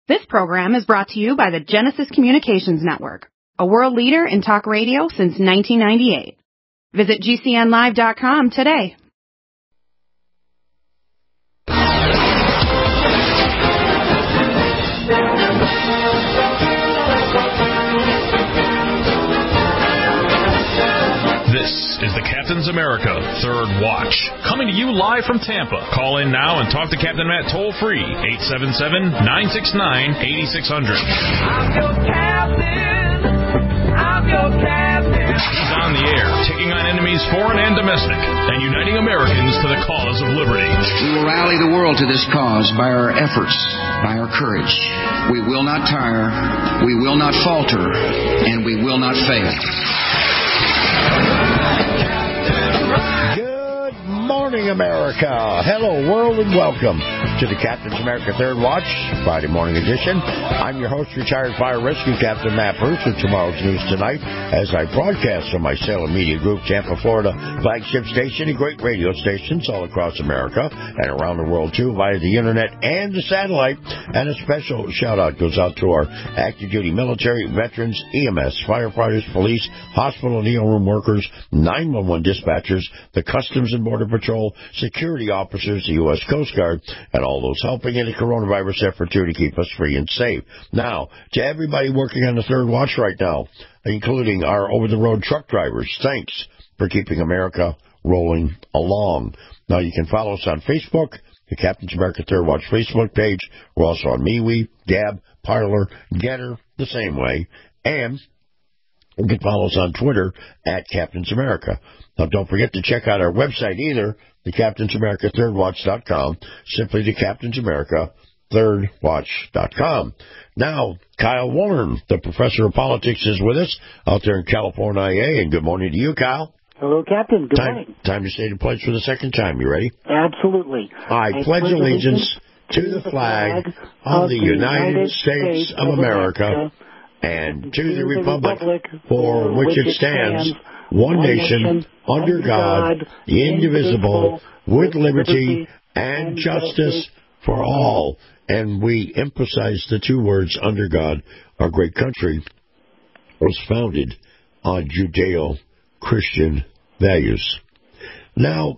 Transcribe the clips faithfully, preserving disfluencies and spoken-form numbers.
This program is brought to you by the Genesis Communications Network, a world leader in talk radio since nineteen ninety-eight. Visit G C N live dot com today. This is the Captain's America Third Watch, coming to you live from Tampa. Call in now and talk to Captain Matt toll-free, eight seven seven, nine six nine, eight six zero zero. I'm your captain. I'm your captain. He's on the air, taking on enemies foreign and domestic, and uniting Americans to the cause of liberty. We will rally the world to this cause by our efforts, by our courage. We will not tire, we will not falter, and we will not fail. Good morning, America. Hello, world, and welcome to the Captain's America Third Watch, Friday morning edition. I'm your host, retired fire rescue captain Matt Bruce, with tomorrow's news tonight as I broadcast from my Salem Media Group, Tampa, Florida flagship station and great radio stations all across America and around the world, too, via the internet and the satellite. And a special shout-out goes out to our active duty military, veterans, E M S, firefighters, police, hospital and E R room workers, nine one one dispatchers, the Customs and Border Patrol, security officers, the U S Coast Guard, and all those helping in the coronavirus effort, too, to keep us free and safe. Now, to everybody working on the Third Watch right now, including our over-the-road truck drivers, thanks for keeping America rolling along. Now, you can follow us on Facebook, the Captain's America Third Watch Facebook page. We're also on MeWe, Gab, Parler, Getter, the same way. And you can follow us on Twitter at Captain's America. Now, don't forget to check out our website either, the Captain's America Third Watch dot com, simply the Captain's America Third Watch dot com. Now, Kyle Warren, the professor of politics, is with us out there in California. And good morning to you, Kyle. Hello, Captain. Good time, morning. Time to say the pledge for the second time. You ready? Absolutely. I, I pledge allegiance to the flag of the United States of America and to the republic for which it stands, one nation, under God, indivisible, with liberty and justice for all. And we emphasize the two words, under God. Our great country was founded on Judeo-Christian values. Now,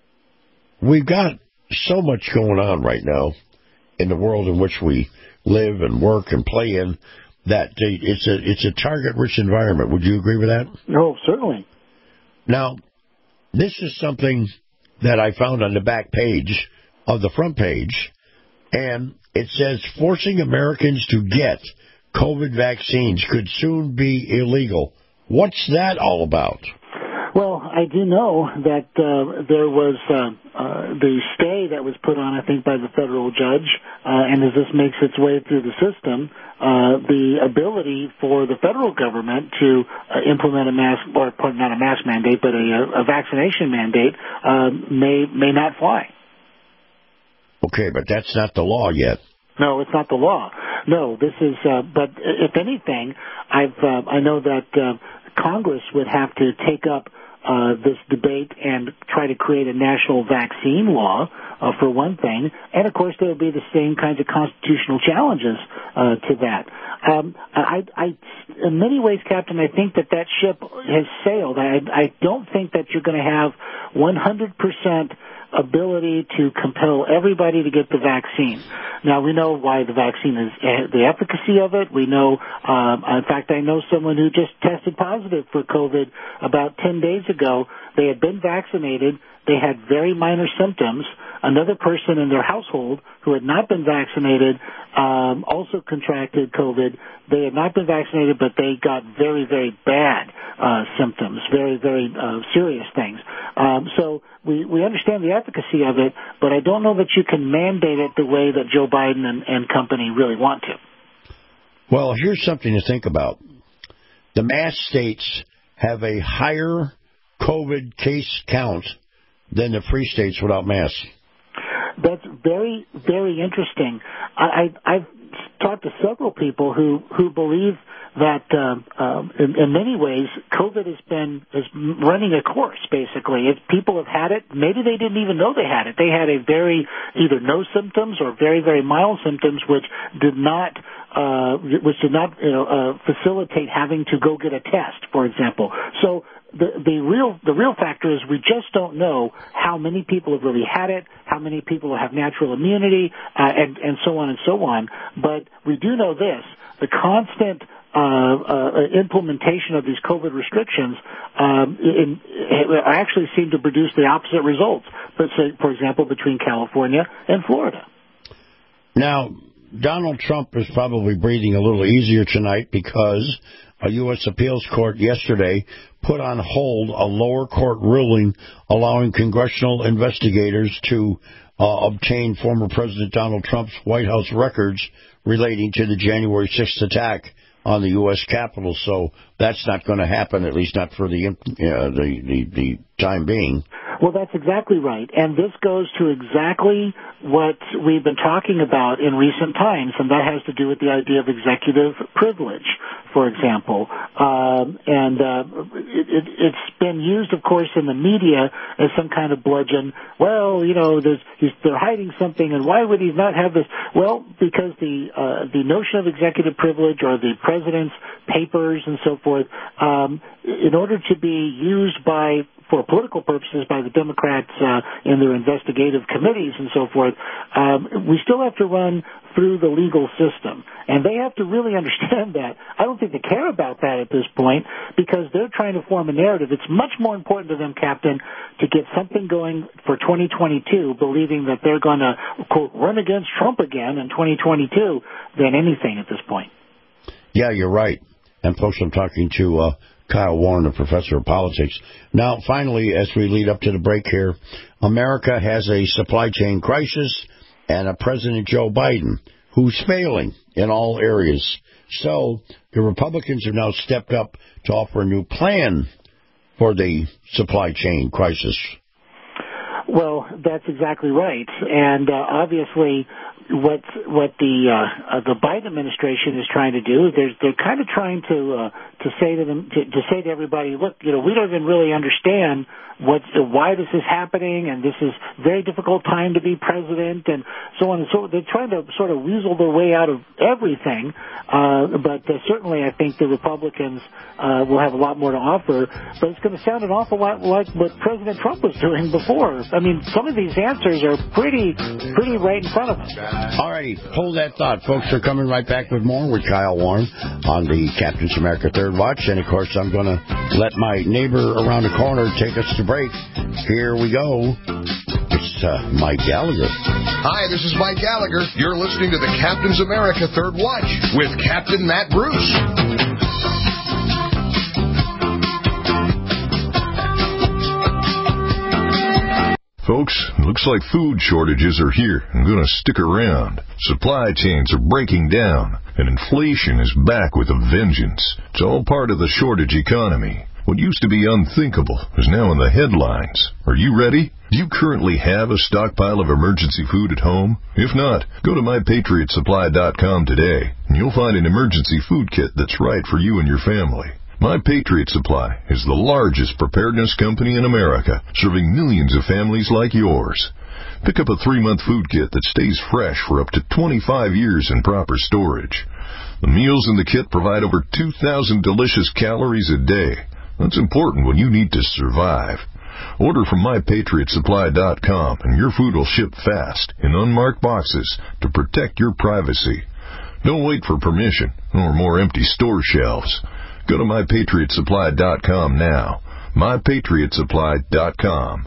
we've got so much going on right now in the world in which we live and work and play in that it's a it's a target-rich environment. Would you agree with that? No, certainly. Now, this is something that I found on the back page of the front page, and it says forcing Americans to get COVID vaccines could soon be illegal. What's that all about? Well, I do know that uh, there was uh, uh, the stay that was put on, I think, by the federal judge, uh, and as this makes its way through the system, uh, the ability for the federal government to uh, implement a mask, or not a mask mandate, but a, a vaccination mandate, uh, may may not fly. Okay, but that's not the law yet. No, it's not the law. No, this is. Uh, but if anything, I've uh, I know that uh, Congress would have to take up Uh, this debate and try to create a national vaccine law, uh, for one thing. And, of course, there will be the same kinds of constitutional challenges uh, to that. Um, I, I, in many ways, Captain, I think that that ship has sailed. I, I don't think that you're going to have one hundred percent ability to compel everybody to get the vaccine. Now, we know why the vaccine is, uh, the efficacy of it. We know, um, in fact, I know someone who just tested positive for COVID about ten days ago. They had been vaccinated. They had very minor symptoms. Another person in their household who had not been vaccinated um, also contracted COVID. They had not been vaccinated, but they got very, very bad uh, symptoms, very, very uh, serious things. Um, so we, we understand the efficacy of it, but I don't know that you can mandate it the way that Joe Biden and, and company really want to. Well, here's something to think about. The mass states have a higher COVID case count than the free states without masks. That's very, very interesting. I, I, I've talked to several people who, who believe that um, um, in, in many ways, COVID has been is running a course, basically. If people have had it, maybe they didn't even know they had it. They had a very, either no symptoms or very, very mild symptoms, which did not Uh, which did not, you know, uh, facilitate having to go get a test, for example. So the the real the real factor is we just don't know how many people have really had it, how many people have natural immunity, uh, and and so on and so on. But we do know this: the constant uh, uh, implementation of these COVID restrictions um, in, in, actually seem to produce the opposite results. But say, for example, between California and Florida. Now, Donald Trump is probably breathing a little easier tonight because a U S appeals court yesterday put on hold a lower court ruling allowing congressional investigators to uh, obtain former President Donald Trump's White House records relating to the January sixth attack on the U S Capitol. So that's not going to happen, at least not for the, uh, the, the, the time being. Well, that's exactly right. And this goes to exactly what we've been talking about in recent times, and that has to do with the idea of executive privilege, for example. Um, and uh, it, it, it's been used, of course, in the media as some kind of bludgeon. Well, you know, there's, he's, they're hiding something, and why would he not have this? Well, because the uh, the notion of executive privilege or the president's papers and so forth, um, in order to be used by for political purposes by the Democrats uh, in their investigative committees and so forth, um, we still have to run through the legal system. And they have to really understand that. I don't think they care about that at this point because they're trying to form a narrative. It's much more important to them, Captain, to get something going for twenty twenty-two, believing that they're going to, quote, run against Trump again in twenty twenty-two than anything at this point. Yeah, you're right. And folks, I'm talking to uh, Kyle Warren, a professor of politics. Now, finally, as we lead up to the break here, America has a supply chain crisis and a President Joe Biden who's failing in all areas. So the Republicans have now stepped up to offer a new plan for the supply chain crisis. Well, that's exactly right. And uh, obviously what what the uh, uh, the Biden administration is trying to do, they're they're kind of trying to uh, to say to them to, to say to everybody, look, you know, we don't even really understand what why this is happening, and this is a very difficult time to be president, and so on and so on. They're trying to sort of weasel their way out of everything. Uh, but uh, certainly, I think the Republicans uh, will have a lot more to offer. But it's going to sound an awful lot like what President Trump was doing before. I mean, some of these answers are pretty pretty right in front of us. All righty, hold that thought, folks. We're coming right back with more with Kyle Warren on the Captain's America Third Watch. And, of course, I'm going to let my neighbor around the corner take us to break. Here we go. It's uh, Mike Gallagher. Hi, this is Mike Gallagher. You're listening to the Captain's America Third Watch with Captain Matt Bruce. Folks, looks like food shortages are here and going to stick around. Supply chains are breaking down, and inflation is back with a vengeance. It's all part of the shortage economy. What used to be unthinkable is now in the headlines. Are you ready? Do you currently have a stockpile of emergency food at home? If not, go to my patriot supply dot com today, and you'll find an emergency food kit that's right for you and your family. My Patriot Supply is the largest preparedness company in America, serving millions of families like yours. Pick up a three-month food kit that stays fresh for up to twenty-five years in proper storage. The meals in the kit provide over two thousand delicious calories a day. That's important when you need to survive. Order from my patriot supply dot com and your food will ship fast in unmarked boxes to protect your privacy. Don't wait for permission or more empty store shelves. Go to my patriot supply dot com now. my patriot supply dot com.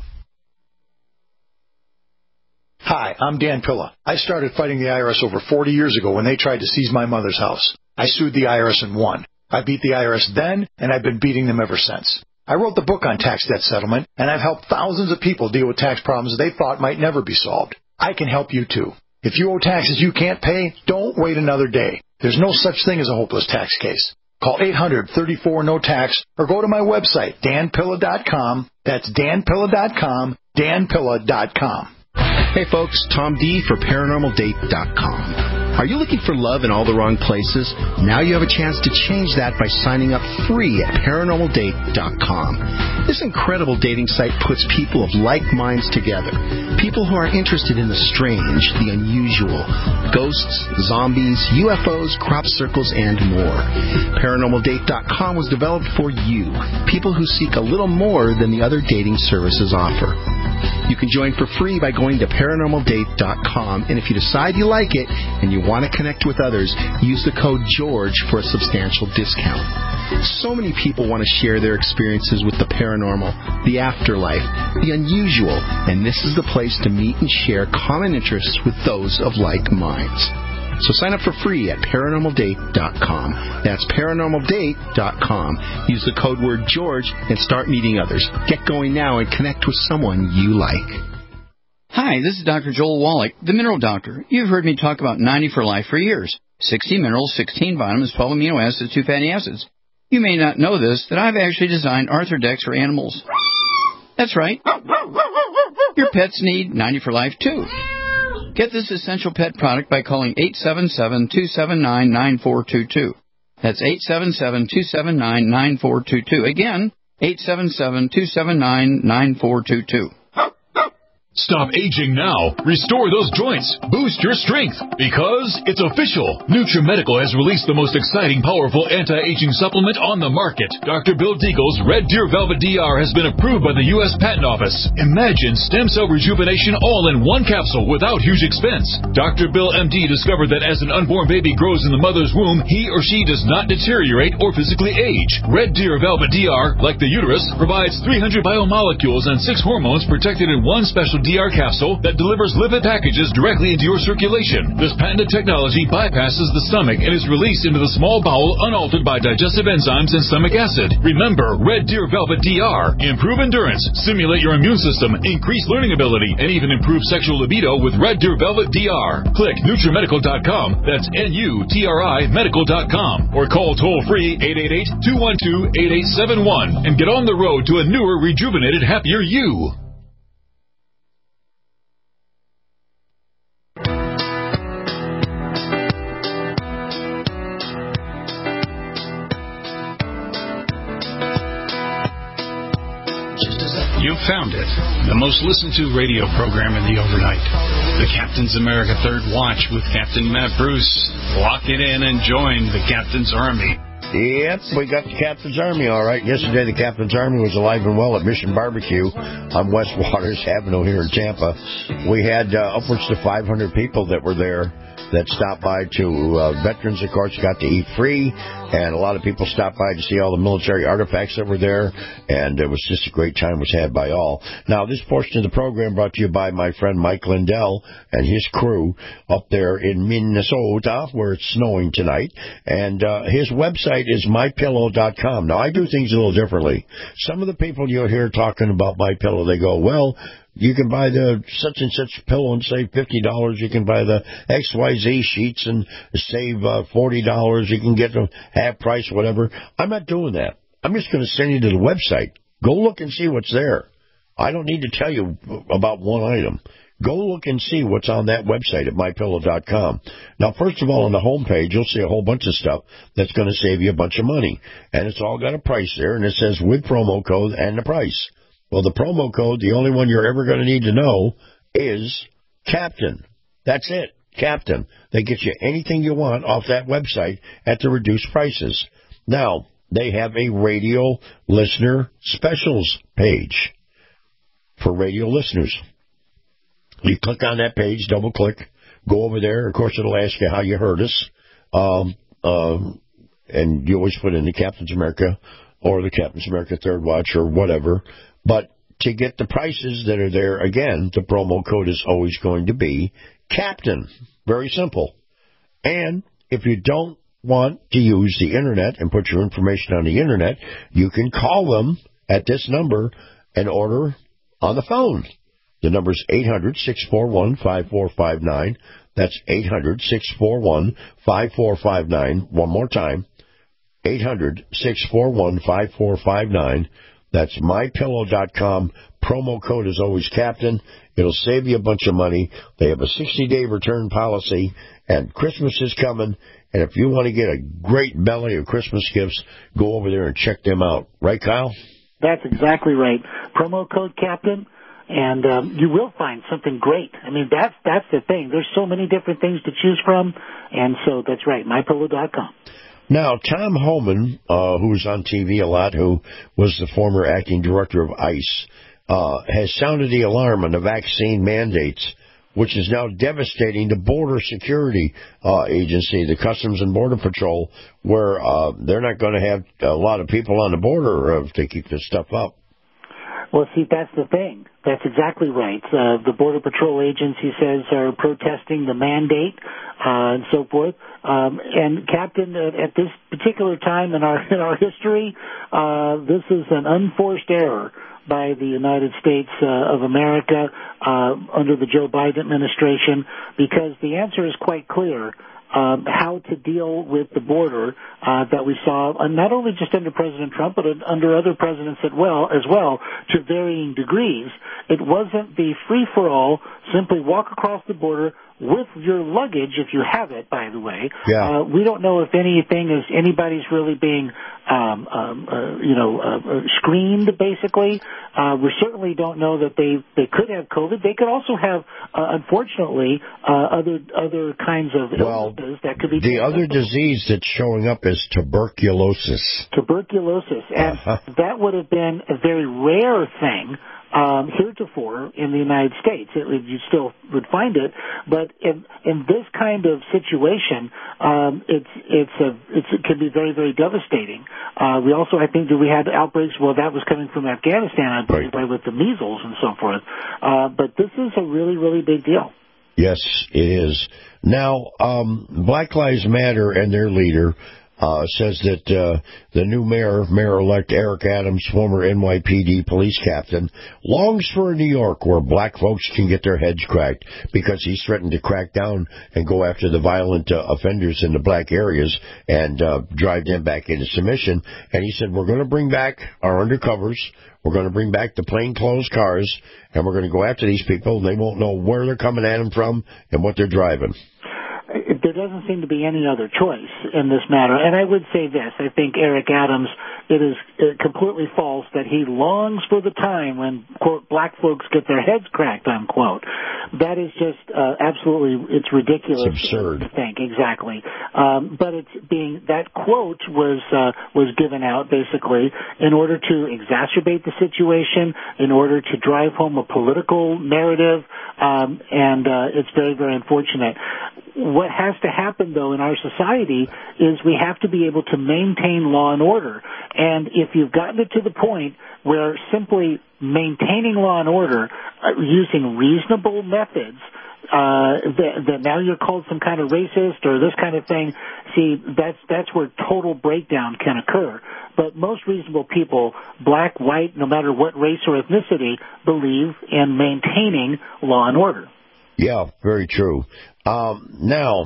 Hi, I'm Dan Pilla. I started fighting the I R S over forty years ago when they tried to seize my mother's house. I sued the I R S and won. I beat the I R S then, and I've been beating them ever since. I wrote the book on tax debt settlement, and I've helped thousands of people deal with tax problems they thought might never be solved. I can help you, too. If you owe taxes you can't pay, don't wait another day. There's no such thing as a hopeless tax case. Call eight hundred, thirty-four, no tax or go to my website, dan pilla dot com. That's dan pilla dot com, dan pilla dot com. Hey, folks, Tom D for paranormal date dot com. Are you looking for love in all the wrong places? Now you have a chance to change that by signing up free at paranormal date dot com. This incredible dating site puts people of like minds together. People who are interested in the strange, the unusual, ghosts, zombies, U F Os, crop circles, and more. paranormal date dot com was developed for you, people who seek a little more than the other dating services offer. You can join for free by going to paranormal date dot com, and if you decide you like it and you want to connect with others, use the code GEORGE for a substantial discount. So many people want to share their experiences with the paranormal, the afterlife, the unusual, and this is the place to meet and share common interests with those of like minds. So sign up for free at paranormal date dot com. That's paranormal date dot com. Use the code word GEORGE and start meeting others. Get going now and connect with someone you like. Hi, this is Doctor Joel Wallach, the Mineral Doctor. You've heard me talk about ninety for Life for years. sixty minerals, sixteen vitamins, twelve amino acids, two fatty acids. You may not know this, that I've actually designed Arthrodex for animals. That's right. Your pets need ninety for Life, too. Get this essential pet product by calling eight seven seven, two seven nine, nine four two two. That's eight seven seven, two seven nine, nine four two two. Again, eight seven seven, two seven nine, nine four two two. Stop aging now. Restore those joints. Boost your strength. Because it's official. NutriMedical has released the most exciting, powerful anti-aging supplement on the market. Doctor Bill Deagle's Red Deer Velvet D R has been approved by the U S Patent Office. Imagine stem cell rejuvenation all in one capsule without huge expense. Doctor Bill M D discovered that as an unborn baby grows in the mother's womb, he or she does not deteriorate or physically age. Red Deer Velvet D R, like the uterus, provides three hundred biomolecules and six hormones protected in one special D R capsule that delivers lipid packages directly into your circulation. This patented technology bypasses the stomach and is released into the small bowel unaltered by digestive enzymes and stomach acid. Remember, Red Deer Velvet D R. Improve endurance, stimulate your immune system, increase learning ability, and even improve sexual libido with Red Deer Velvet D R. Click NutriMedical dot com. That's N U T R I medical dot com. Or call toll-free eight eight eight, two one two, eight eight seven one and get on the road to a newer, rejuvenated, happier you. You found it. The most listened to radio program in the overnight. The Captain's America Third Watch with Captain Matt Bruce. Lock it in and join the Captain's Army. Yep, we got the Captain's Army, all right. Yesterday, the Captain's Army was alive and well at Mission Barbecue on West Waters Avenue here in Tampa. We had uh, upwards to five hundred people that were there that stopped by to, uh, veterans, of course, got to eat free, and a lot of people stopped by to see all the military artifacts that were there, and it was just a great time was had by all. Now, this portion of the program brought to you by my friend Mike Lindell and his crew up there in Minnesota, where it's snowing tonight, and uh, his website is my pillow dot com. Now, I do things a little differently. Some of the people you'll hear talking about MyPillow, they go, well, you can buy the such and such pillow and save fifty dollars. You can buy the X Y Z sheets and save uh, forty dollars. You can get them half price, whatever. I'm not doing that. I'm just going to send you to the website. Go look and see what's there. I don't need to tell you about one item. Go look and see what's on that website at my pillow dot com. Now, first of all, on the home page, you'll see a whole bunch of stuff that's going to save you a bunch of money. And it's all got a price there, and it says with promo code and the price. Well, the promo code, the only one you're ever going to need to know, is Captain. That's it, Captain. They get you anything you want off that website at the reduced prices. Now, they have a radio listener specials page for radio listeners. You click on that page, double-click, go over there. Of course, it'll ask you how you heard us, um, um, and you always put in the Captain's America or the Captain's America Third Watch or whatever. But to get the prices that are there, again, the promo code is always going to be Captain. Very simple. And if you don't want to use the Internet and put your information on the Internet, you can call them at this number and order on the phone. The number is eight hundred, six four one, five four five nine. That's eight hundred, six four one, five four five nine. One more time, eight hundred, six four one, five four five nine. That's my pillow dot com. Promo code is always Captain. It'll save you a bunch of money. They have a sixty-day return policy, and Christmas is coming. And if you want to get a great belly of Christmas gifts, go over there and check them out. Right, Kyle? That's exactly right. Promo code Captain, and um, you will find something great. I mean, that's that's the thing. There's so many different things to choose from, and so that's right, my pillow dot com. Now, Tom Homan, uh, who's on T V a lot, who was the former acting director of ICE, uh, has sounded the alarm on the vaccine mandates, which is now devastating the Border Security uh, Agency, the Customs and Border Patrol, where uh, they're not going to have a lot of people on the border if they keep this stuff up. Well, see, that's the thing. That's exactly right. Uh, the Border Patrol agents, he says, are protesting the mandate uh, and so forth. Um, and, Captain, at, at this particular time in our in our history, uh, this is an unforced error by the United States uh, of America uh, under the Joe Biden administration, because the answer is quite clear. Um, how to deal with the border uh, that we saw, uh, not only just under President Trump, but under other presidents as well, as well, to varying degrees. It wasn't the free-for-all, simply walk across the border with your luggage, if you have it, by the way. Yeah. Uh, we don't know if anything is, anybody's really being, um, um, uh, you know, uh, screened, basically. Uh, we certainly don't know that they, they could have COVID. They could also have, uh, unfortunately, uh, other, other kinds of well, illnesses that could be. The other disease that's showing up is tuberculosis. Tuberculosis. And uh-huh. that would have been a very rare thing. Um, heretofore in the United States, it, you still would find it, but in in this kind of situation, um, it's it's a it's, it can be very very devastating. Uh, we also, I think, that we had outbreaks. Well, that was coming from Afghanistan, I believe, right, with the measles and so forth. Uh, but this is a really really big deal. Yes, it is. Now, um, Black Lives Matter and their leader Uh, says that uh, the new mayor, Mayor-elect Eric Adams, former N Y P D police captain, longs for a New York where black folks can get their heads cracked, because he's threatened to crack down and go after the violent uh, offenders in the black areas and uh, drive them back into submission. And he said, we're going to bring back our undercovers, we're going to bring back the plainclothes cars, and we're going to go after these people, and they won't know where they're coming at them from and what they're driving. There doesn't seem to be any other choice in this matter. And I would say this, I think Eric Adams, it is completely false that he longs for the time when, quote, black folks get their heads cracked, unquote. That is just uh, absolutely, it's ridiculous. It's absurd. To think, exactly. Um, but it's being, that quote was, uh, was given out basically in order to exacerbate the situation, in order to drive home a political narrative, um, and uh, it's very, very unfortunate. What has to happen, though, in our society is we have to be able to maintain law and order. And if you've gotten it to the point where simply maintaining law and order uh, using reasonable methods, uh, that, that now you're called some kind of racist or this kind of thing, see, that's, that's where total breakdown can occur. But most reasonable people, black, white, no matter what race or ethnicity, believe in maintaining law and order. Yeah, very true. Um, now,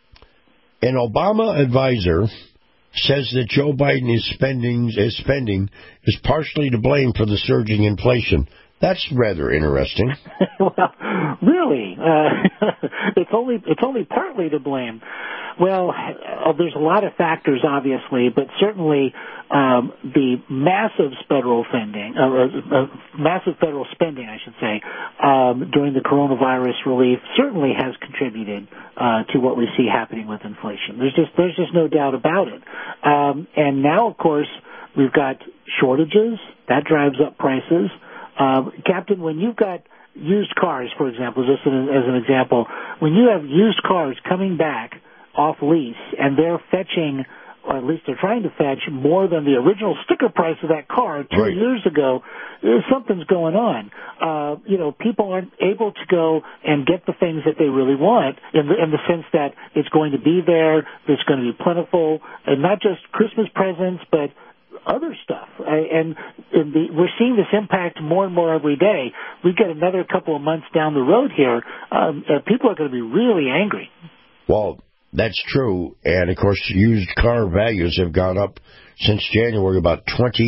an Obama advisor says that Joe Biden is spending is spending is partially to blame for the surging inflation. That's rather interesting. Well, really, uh, it's only it's only partly to blame. Well, uh, there's a lot of factors, obviously, but certainly um, the massive federal spending, uh, uh, massive federal spending, I should say, um, during the coronavirus relief certainly has contributed uh, to what we see happening with inflation. There's just there's just no doubt about it. Um, and now, of course, we've got shortages that drives up prices. Uh, Captain, when you've got used cars, for example, just as an example, when you have used cars coming back off lease and they're fetching, or at least they're trying to fetch, more than the original sticker price of that car two right. years ago, something's going on. Uh, you know, people aren't able to go and get the things that they really want in the, in the sense that it's going to be there, it's going to be plentiful, and not just Christmas presents, but other stuff. And, and the, we're seeing this impact more and more every day. We get another couple of months down the road here, um, uh, people are going to be really angry. Well, that's true. And, of course, used car values have gone up since January about twenty-five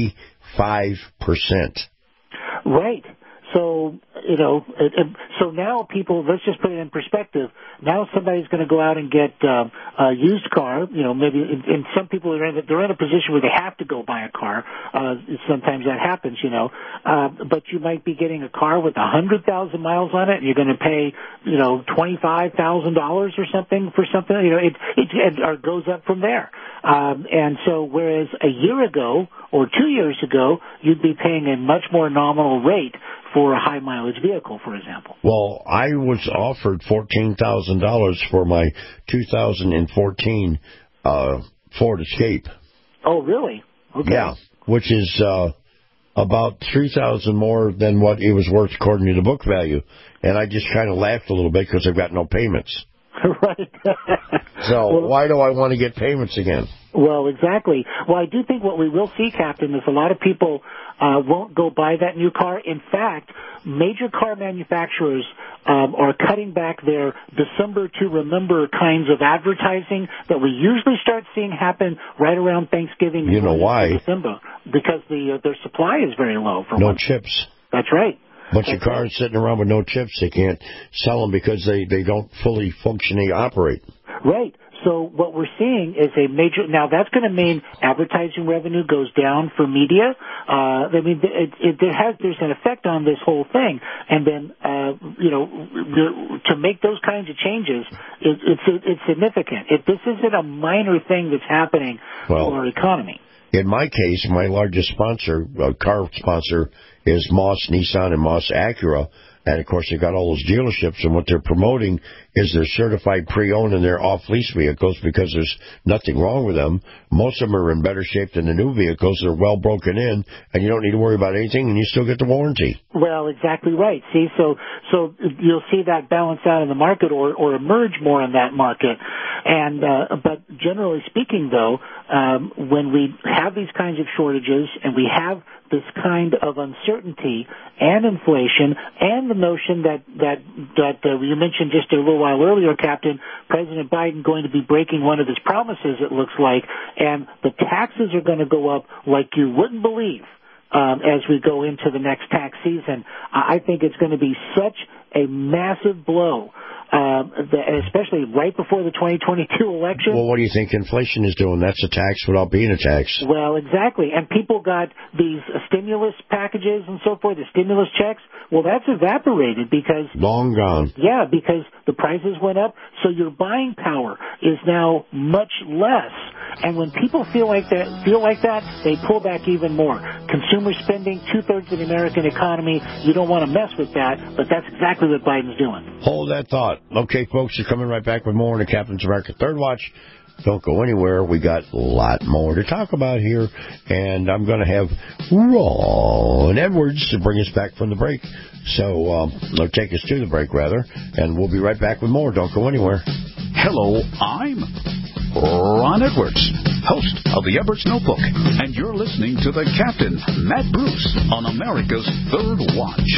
five percent. Right. So, you know, it, it, so now people, let's just put it in perspective. Now somebody's going to go out and get uh, a used car, you know, maybe, and some people are in, they're in a position where they have to go buy a car. Uh, sometimes that happens, you know. Uh, but you might be getting a car with one hundred thousand miles on it, and you're going to pay, you know, twenty-five thousand dollars or something for something, you know, it, it, it or goes up from there. Um, and so whereas a year ago or two years ago, you'd be paying a much more nominal rate for a high mileage vehicle, for example. Well, I was offered fourteen thousand dollars for my two thousand fourteen uh, Ford Escape. Oh, really? Okay. Yeah, which is uh, about three thousand dollars more than what it was worth according to the book value. And I just kind of laughed a little bit because I've got no payments. Right. So well, why do I want to get payments again? Well, exactly. Well, I do think what we will see, Captain, is a lot of people uh, won't go buy that new car. In fact, major car manufacturers um, are cutting back their December to Remember kinds of advertising that we usually start seeing happen right around Thanksgiving. You know why? December, because the uh, their supply is very low. For no one. chips. That's right. Bunch of cars sitting around with no chips. They can't sell them because they, they don't fully functionally operate. Right. So what we're seeing is a major, now that's going to mean advertising revenue goes down for media. Uh, I mean, it, it, there has, there's an effect on this whole thing. And then, uh, you know, to make those kinds of changes, it, it's, it's significant. It, this isn't a minor thing that's happening well, for our economy. In my case, my largest sponsor, uh, car sponsor, is Moss Nissan and Moss Acura. And, of course, they've got all those dealerships, and what they're promoting is they're certified pre-owned and they're off-lease vehicles because there's nothing wrong with them. Most of them are in better shape than the new vehicles. They're well broken in, and you don't need to worry about anything, and you still get the warranty. Well, exactly right. See, so so you'll see that balance out in the market or, or emerge more in that market. And uh, but generally speaking, though, um, when we have these kinds of shortages and we have this kind of uncertainty and inflation and the notion that that that uh, you mentioned just a little while earlier, Captain, President Biden going to be breaking one of his promises, it looks like, and the taxes are going to go up like you wouldn't believe um, as we go into the next tax season. I think it's going to be such a massive blow. Um, especially right before the twenty twenty-two election. Well, what do you think inflation is doing? That's a tax without being a tax. Well, exactly. And people got these stimulus packages and so forth, the stimulus checks. Well, that's evaporated because... Long gone. Yeah, because the prices went up, so your buying power is now much less. And when people feel like that, feel like that, they pull back even more. Consumer spending, two-thirds of the American economy, you don't want to mess with that, but that's exactly what Biden's doing. Hold that thought. Okay, folks, you're coming right back with more on the Captain's America Third Watch. Don't go anywhere. We got a lot more to talk about here, and I'm going to have Ron Edwards to bring us back from the break. So, um, or take us to the break, rather, and we'll be right back with more. Don't go anywhere. Hello, I'm Ron Edwards, host of the Edwards Notebook, and you're listening to the Captain, Matt Bruce, on America's Third Watch.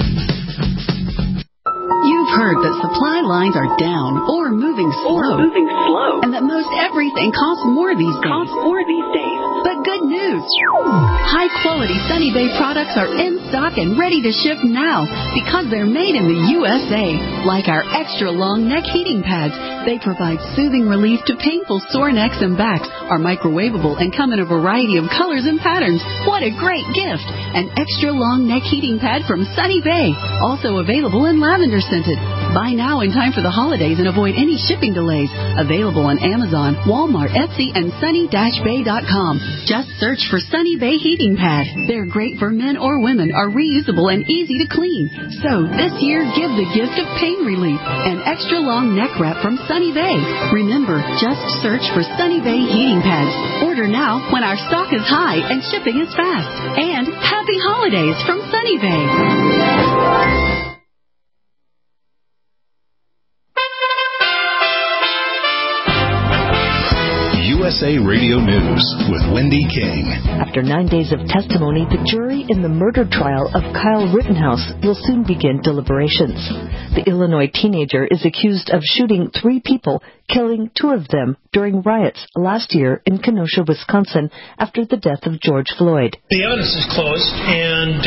You've heard that supply lines are down or moving slow, or moving slow, and that most everything costs more these days. Costs more these days. But good news! High-quality Sunny Bay products are in stock and ready to ship now because they're made in the U S A. Like our extra-long neck heating pads, they provide soothing relief to painful sore necks and backs, are microwavable, and come in a variety of colors and patterns. What a great gift! An extra-long neck heating pad from Sunny Bay, also available in lavender scented. Buy now in time for the holidays and avoid any shipping delays. Available on Amazon, Walmart, Etsy, and sunny dash bay dot com. Just search for Sunny Bay Heating Pad. They're great for men or women, are reusable and easy to clean. So this year, give the gift of pain relief. An extra long neck wrap from Sunny Bay. Remember, just search for Sunny Bay Heating Pads. Order now when our stock is high and shipping is fast. And happy holidays from Sunny Bay. U S A Radio News with Wendy King. After nine days of testimony, the jury in the murder trial of Kyle Rittenhouse will soon begin deliberations. The Illinois teenager is accused of shooting three people, killing two of them during riots last year in Kenosha, Wisconsin, after the death of George Floyd. The evidence is closed, and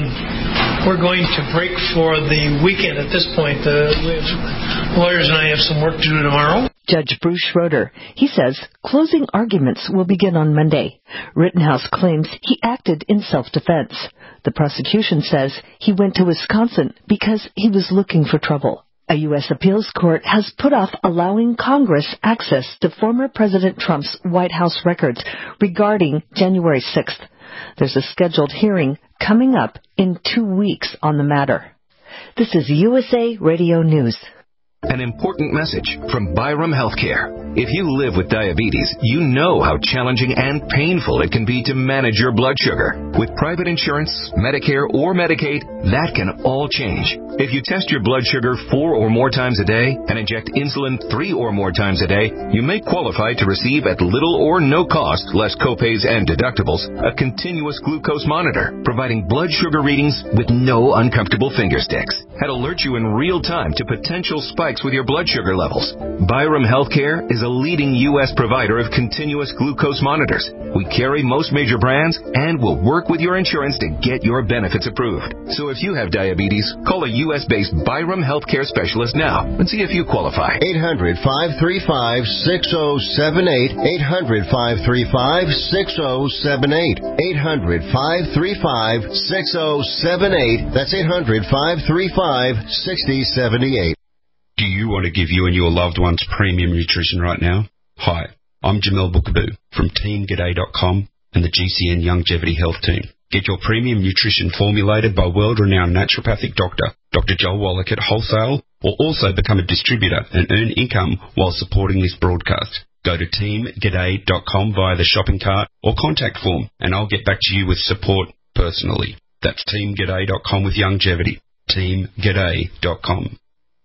um, we're going to break for the weekend at this point. The we have, lawyers and I have some work to do tomorrow. Judge Bruce Schroeder. He says closing arguments will begin on Monday. Rittenhouse claims he acted in self-defense. The prosecution says he went to Wisconsin because he was looking for trouble. A U S appeals court has put off allowing Congress access to former President Trump's White House records regarding January sixth. There's a scheduled hearing coming up in two weeks on the matter. This is U S A Radio News. An important message from Byram Healthcare. If you live with diabetes, you know how challenging and painful it can be to manage your blood sugar. With private insurance, Medicare, or Medicaid, that can all change. If you test your blood sugar four or more times a day and inject insulin three or more times a day, you may qualify to receive at little or no cost, less copays and deductibles, a continuous glucose monitor, providing blood sugar readings with no uncomfortable finger sticks. That alert you in real time to potential spikes with your blood sugar levels. Byram Healthcare is a leading U S provider of continuous glucose monitors. We carry most major brands and will work with your insurance to get your benefits approved. So if you have diabetes, call a U S-based Byram Healthcare specialist now and see if you qualify. eight hundred, five three five, six oh seven eight. eight hundred, five three five, six oh seven eight. eight hundred, five three five, six oh seven eight. That's eight hundred, five three five, six oh seven eight. Do you want to give you and your loved ones premium nutrition right now? Hi, I'm Jamel Bookaboo from Team G'day dot com and the G C N Longevity Health Team. Get your premium nutrition formulated by world-renowned naturopathic doctor, Doctor Joel Wallach at wholesale, or also become a distributor and earn income while supporting this broadcast. Go to Team G'day dot com via the shopping cart or contact form, and I'll get back to you with support personally. That's Team G'day dot com with longevity. Team G'day dot com.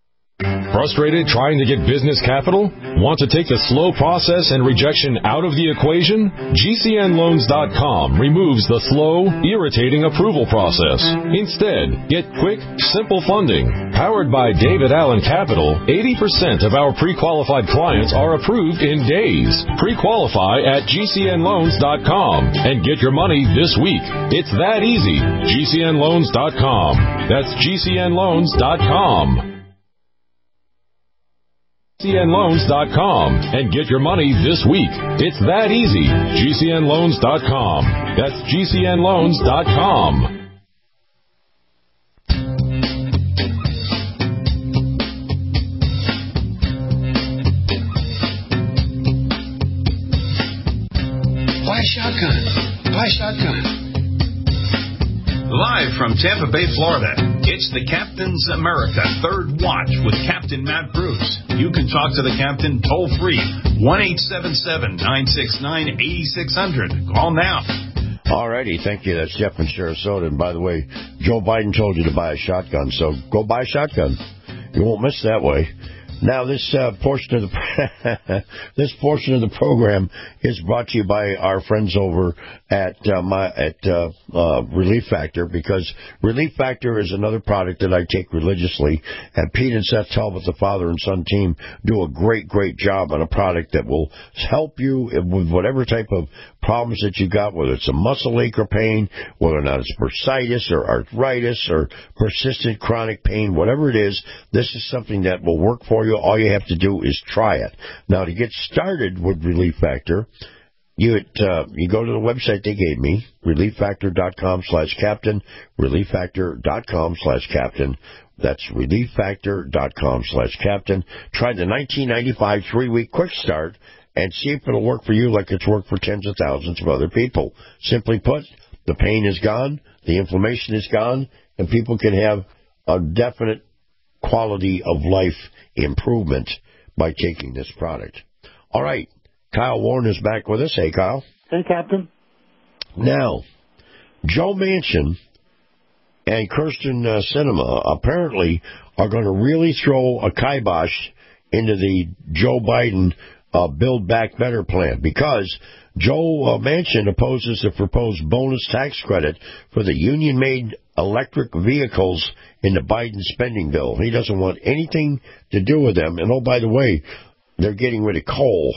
Frustrated trying to get business capital? Want to take the slow process and rejection out of the equation? G C N loans dot com removes the slow, irritating approval process. Instead, get quick, simple funding. Powered by David Allen Capital, eighty percent of our pre-qualified clients are approved in days. Pre-qualify at G C N loans dot com and get your money this week. It's that easy. G C N loans dot com. That's G C N loans dot com. G C N loans dot com and get your money this week. It's that easy. G C N loans dot com. That's G C N loans dot com. Buy a shotgun. Buy a shotgun. Live from Tampa Bay, Florida, it's the Captain's America Third Watch with Captain Matt Bruce. You can talk to the Captain toll-free, one eight seven seven, nine six nine, eight six zero zero. Call now. All righty, thank you. That's Jeff in Sarasota. And by the way, Joe Biden told you to buy a shotgun, so go buy a shotgun. You won't miss that way. Now, this uh, portion of the this portion of the program is brought to you by our friends over at uh, my at uh, uh, Relief Factor, because Relief Factor is another product that I take religiously. And Pete and Seth Talbot, the father and son team, do a great, great job on a product that will help you with whatever type of problems that you got, whether it's a muscle ache or pain, whether or not it's bursitis or arthritis or persistent chronic pain, whatever it is. This is something that will work for you. All you have to do is try it. Now, to get started with Relief Factor, you uh, you go to the website they gave me, relief factor dot com slash captain, relief factor dot com slash captain. That's relief factor dot com slash captain. Try the nineteen ninety-five three-week quick start and see if it'll work for you like it's worked for tens of thousands of other people. Simply put, the pain is gone, the inflammation is gone, and people can have a definite quality of life improvement by taking this product. All right, Kyle Warren is back with us. Hey, Kyle. Hey, Captain. Now, Joe Manchin and Kirsten uh, Sinema apparently are going to really throw a kibosh into the Joe Biden uh, Build Back Better plan, because Joe uh, Manchin opposes the proposed bonus tax credit for the union-made electric vehicles in the Biden spending bill. He doesn't want anything to do with them. And, oh, by the way, they're getting rid of coal.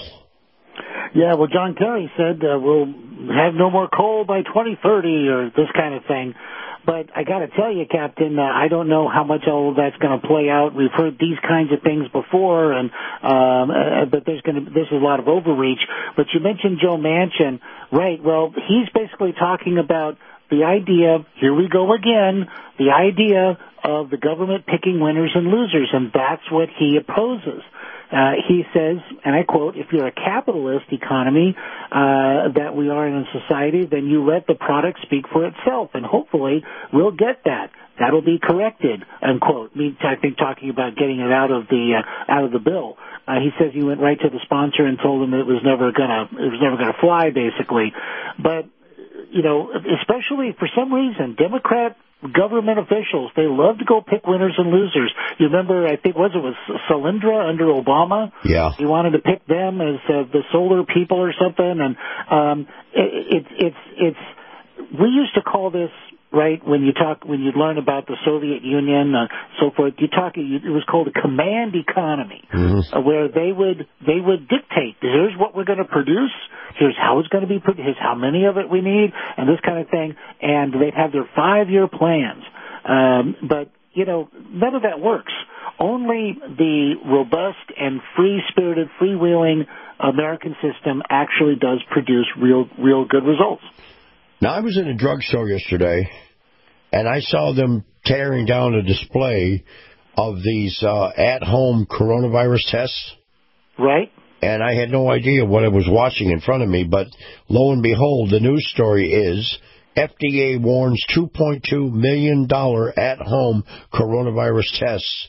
Yeah, well, John Kerry said uh, we'll have no more coal by twenty thirty or this kind of thing. But I got to tell you, Captain, uh, I don't know how much all of that's going to play out. We've heard these kinds of things before, and um, uh, but there's going to there's a lot of overreach. But you mentioned Joe Manchin, right? Well, he's basically talking about the idea. Here we go again. The idea of the government picking winners and losers, and that's what he opposes. Uh, he says, and I quote, if you're a capitalist economy uh, that we are in a society, then you let the product speak for itself, and hopefully we'll get that. That'll be corrected, unquote. Me, I think talking about getting it out of the uh, out of the bill. Uh, he says he went right to the sponsor and told him it was never gonna it was never gonna fly, basically. But you know, especially for some reason, Democrat government officials, they love to go pick winners and losers. You remember, I think, was it was Solyndra under Obama? Yeah. He wanted to pick them as uh, the solar people or something. And um, it, it, it's, it's, we used to call this, right, when you talk, when you learn about the Soviet Union, uh, so forth, you talk, it was called a command economy, mm-hmm. uh, where they would, they would dictate, here's what we're going to produce, here's how it's going to be produced, here's how many of it we need, and this kind of thing, and they'd have their five-year plans. Um, but, you know, none of that works. Only the robust and free-spirited, freewheeling American system actually does produce real, real good results. Now, I was in a drugstore yesterday, and I saw them tearing down a display of these uh, at-home coronavirus tests. Right. And I had no idea what I was watching in front of me, but lo and behold, the news story is F D A warns two point two million dollars at-home coronavirus tests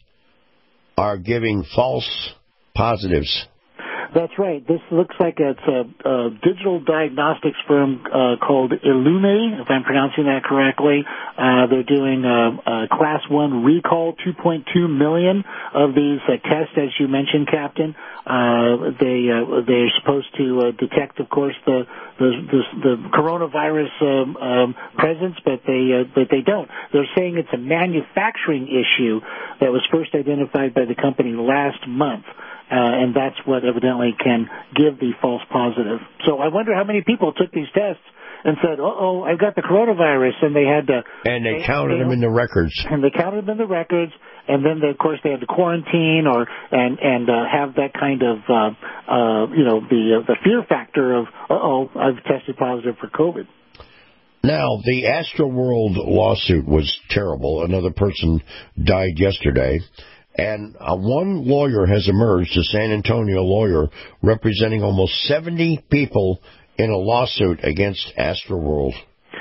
are giving false positives. That's right. This looks like it's a, a digital diagnostics firm uh, called Illumina, if I'm pronouncing that correctly. Uh, they're doing a, a class one recall, two point two million of these uh, tests, as you mentioned, Captain. Uh, they uh, they're supposed to uh, detect, of course, the the, the, the coronavirus um, um, presence, but they uh, but they don't. They're saying it's a manufacturing issue that was first identified by the company last month. Uh, and that's what evidently can give the false positive. So I wonder how many people took these tests and said, uh-oh, I've got the coronavirus, and they had to... And they, they counted they, them in the records. And they counted them in the records, and then, they, of course, they had to quarantine or and and uh, have that kind of, uh, uh, you know, the, uh, the fear factor of, uh-oh, I've tested positive for COVID. Now, the Astroworld lawsuit was terrible. Another person died yesterday. And uh, one lawyer has emerged, a San Antonio lawyer, representing almost seventy people in a lawsuit against Astroworld.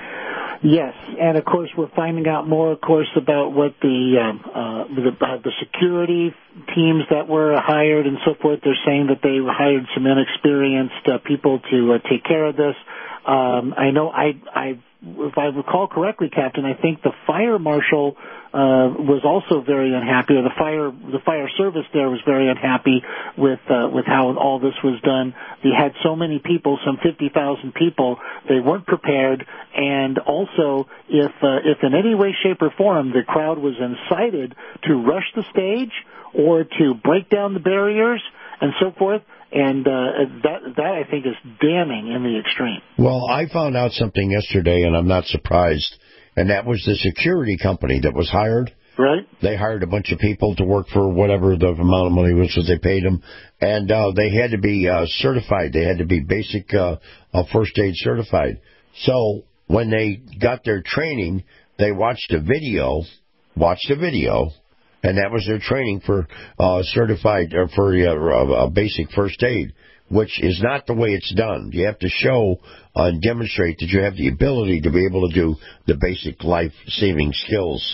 Yes, and of course we're finding out more, of course, about what the um, uh, the, uh, the security teams that were hired and so forth. They're saying that they hired some inexperienced uh, people to uh, take care of this. Um, I know, I, I, if I recall correctly, Captain, I think the fire marshal uh, was also very unhappy, or the fire the fire service there was very unhappy with uh, with how all this was done. They had so many people, some fifty thousand people. They weren't prepared, and also, if uh, if in any way, shape, or form the crowd was incited to rush the stage or to break down the barriers and so forth. And uh, that, that, I think, is damning in the extreme. Well, I found out something yesterday, and I'm not surprised, and that was the security company that was hired. Right. They hired a bunch of people to work for whatever the amount of money was that they paid them, and uh, they had to be uh, certified. They had to be basic uh, uh, first aid certified. So when they got their training, they watched a video, watched a video, and that was their training for uh, certified or for uh, uh, basic first aid, which is not the way it's done. You have to show uh, and demonstrate that you have the ability to be able to do the basic life-saving skills.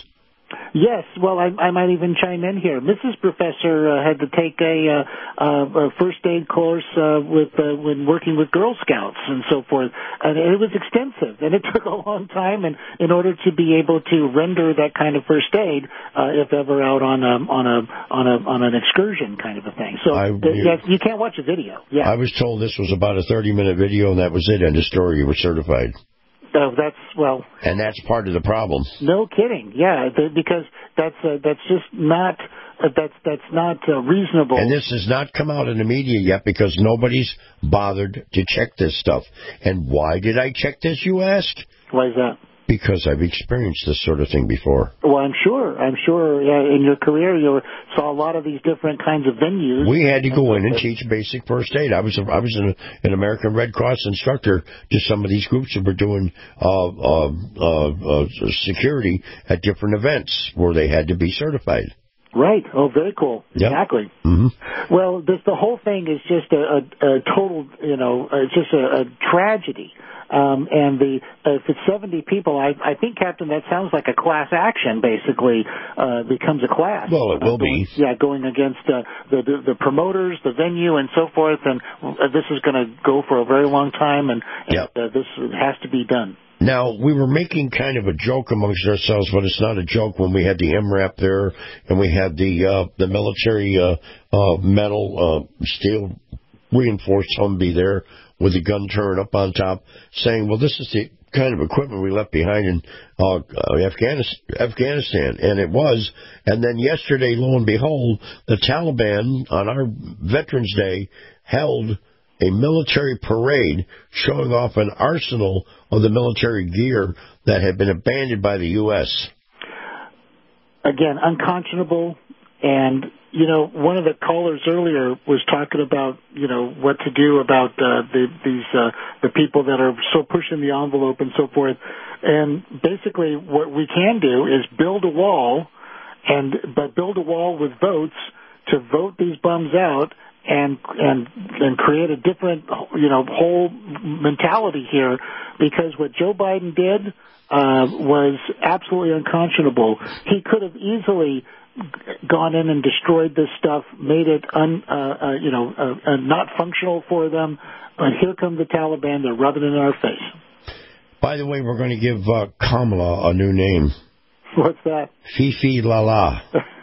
Yes, well, I, I might even chime in here. Missus Professor uh, had to take a, uh, uh, a first aid course uh, with uh, when working with Girl Scouts and so forth, and it was extensive, and it took a long time. And in order to be able to render that kind of first aid, uh, if ever out on a on a on a on an excursion kind of a thing, so I, uh, yes, you can't watch a video. Yeah, I was told this was about a thirty minute video, and that was it. End of story. You were certified. Uh, that's well, and that's part of the problem. No kidding, yeah, th- because that's uh, that's just not uh, that's that's not uh, reasonable. And this has not come out in the media yet because nobody's bothered to check this stuff. And why did I check this? You ask? Why is that? Because I've experienced this sort of thing before. Well, I'm sure. I'm sure yeah, in your career you saw a lot of these different kinds of venues. We had to go in and teach basic first aid. I was a, I was an, an American Red Cross instructor to some of these groups that were doing uh, uh, uh, uh, security at different events where they had to be certified. Right. Oh, very cool. Yep. Exactly. Mm-hmm. Well, this, the whole thing is just a, a, a total, you know, it's just a, a tragedy. Um, and the uh, if it's seventy people, I, I think, Captain, that sounds like a class action. Basically, uh, becomes a class. Well, it will uh, going, be. Yeah, going against uh, the, the the promoters, the venue, and so forth. And uh, this is going to go for a very long time, and, and yep. uh, this has to be done. Now, we were making kind of a joke amongst ourselves, but it's not a joke when we had the M RAP there and we had the uh, the military uh, uh, metal uh, steel reinforced Humvee there with the gun turret up on top, saying, well, this is the kind of equipment we left behind in uh, uh, Afghanistan. And it was. And then yesterday, lo and behold, the Taliban, on our Veterans Day, held a military parade showing off an arsenal of the military gear that had been abandoned by the U S Again, unconscionable. And, you know, one of the callers earlier was talking about, you know, what to do about uh, the, these uh, the people that are so pushing the envelope and so forth. And basically what we can do is build a wall, and but build a wall with votes to vote these bums out and and and create a different, you know, whole mentality here, because what Joe Biden did uh, was absolutely unconscionable. He could have easily gone in and destroyed this stuff, made it un, uh, uh, you know, uh, uh, not functional for them. But here come the Taliban. They're rubbing it in our face. By the way, we're going to give uh, Kamala a new name. What's that? Fifi Lala.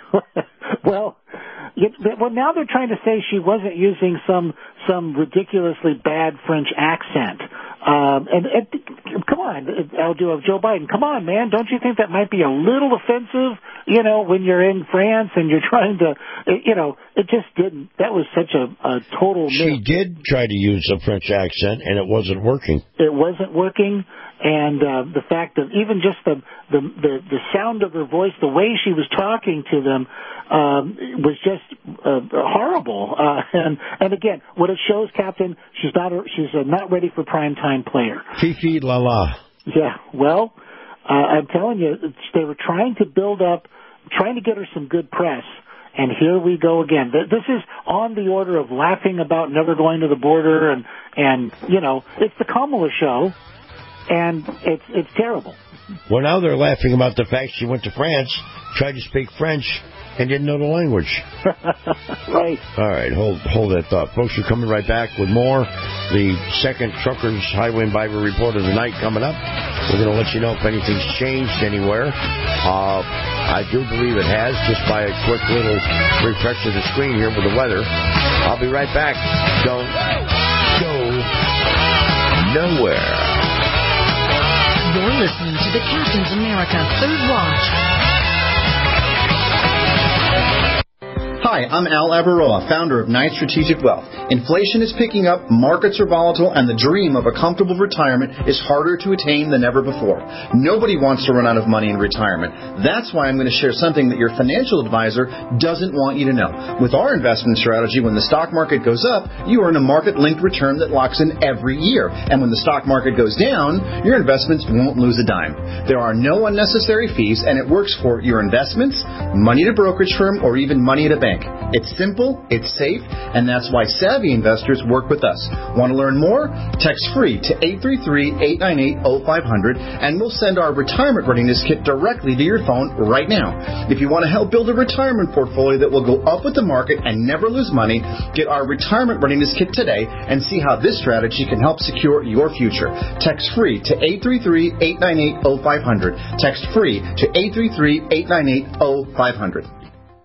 Well, you, well, now they're trying to say she wasn't using some some ridiculously bad French accent. Um, and, and come on, I'll do of Joe Biden. Come on, man! Don't you think that might be a little offensive? You know, when you're in France and you're trying to, you know, it just didn't. That was such a, a total. She miss. did try to use a French accent, and it wasn't working. It wasn't working. And uh, the fact that even just the, the the the sound of her voice, the way she was talking to them, um, was just uh, horrible. Uh, and and again, what it shows, Captain, she's not she's a not ready for prime time player. Fifi la la. Yeah. Well, uh, I'm telling you, they were trying to build up, trying to get her some good press. And here we go again. This is on the order of laughing about never going to the border, and and you know, it's the Kamala show. And it's it's terrible. Well, now they're laughing about the fact she went to France, tried to speak French, and didn't know the language. Right. All right, hold hold that thought. Folks, we're coming right back with more. The second Truckers Highway and Byway Report of the night coming up. We're going to let you know if anything's changed anywhere. Uh, I do believe it has, just by a quick little refresh of the screen here with the weather. I'll be right back. Don't go nowhere. You're listening to the Captain's America Third Watch. Hi, I'm Al Abaroa, founder of Knight Strategic Wealth. Inflation is picking up, markets are volatile, and the dream of a comfortable retirement is harder to attain than ever before. Nobody wants to run out of money in retirement. That's why I'm going to share something that your financial advisor doesn't want you to know. With our investment strategy, when the stock market goes up, you earn a market-linked return that locks in every year. And when the stock market goes down, your investments won't lose a dime. There are no unnecessary fees, and it works for your investments, money at a brokerage firm, or even money at a bank. think. It's simple, it's safe, and that's why savvy investors work with us. Want to learn more? Text FREE to eight three three, eight nine eight, zero five zero zero and we'll send our retirement readiness kit directly to your phone right now. If you want to help build a retirement portfolio that will go up with the market and never lose money, get our retirement readiness kit today and see how this strategy can help secure your future. Text FREE to eight three three, eight nine eight, zero five zero zero. Text FREE to eight three three, eight nine eight, zero five zero zero.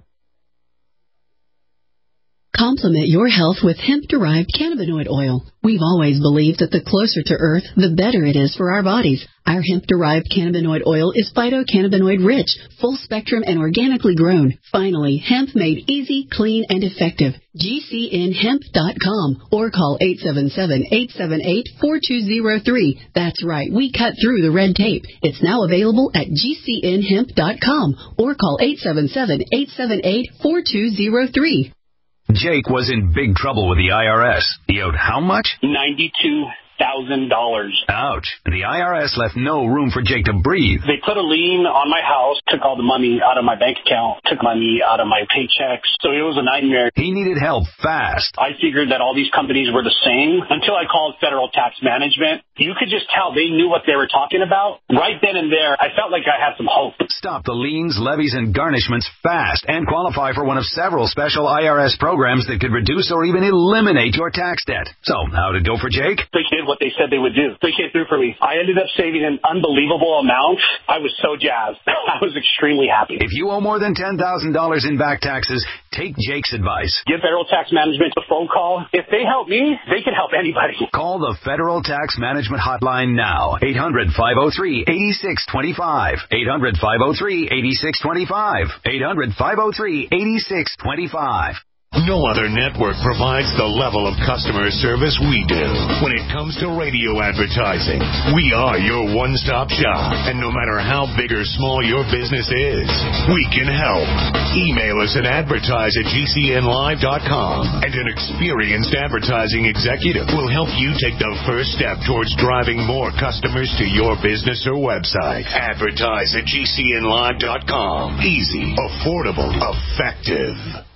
Complement your health with hemp-derived cannabinoid oil. We've always believed that the closer to Earth, the better it is for our bodies. Our hemp-derived cannabinoid oil is phytocannabinoid-rich, full-spectrum, and organically grown. Finally, hemp made easy, clean, and effective. G C N hemp dot com or call eight seven seven, eight seven eight, four two zero three. That's right, we cut through the red tape. It's now available at G C N hemp dot com or call eight seven seven, eight seven eight, four two zero three. Jake was in big trouble with the I R S. He owed how much? ninety-two thousand dollars. Ouch. The I R S left no room for Jake to breathe. They put a lien on my house, took all the money out of my bank account, took money out of my paychecks. So it was a nightmare. He needed help fast. I figured that all these companies were the same until I called Federal Tax Management. You could just tell they knew what they were talking about. Right then and there, I felt like I had some hope. Stop the liens, levies, and garnishments fast and qualify for one of several special I R S programs that could reduce or even eliminate your tax debt. So, how'd it go for Jake? They did what they said they would do. They came through for me. I ended up saving an unbelievable amount. I was so jazzed. I was extremely happy. If you owe more than ten thousand dollars in back taxes, take Jake's advice. Give Federal Tax Management a phone call. If they help me, they can help anybody. Call the Federal Tax Management Hotline now. eight hundred, five oh three, eight six two five. eight hundred, five oh three, eight six two five. eight hundred, five oh three, eight six two five. No other network provides the level of customer service we do. When it comes to radio advertising, we are your one-stop shop. And no matter how big or small your business is, we can help. Email us at advertise at G C N live dot com, and an experienced advertising executive will help you take the first step towards driving more customers to your business or website. Advertise at G C N live dot com. Easy, affordable, effective.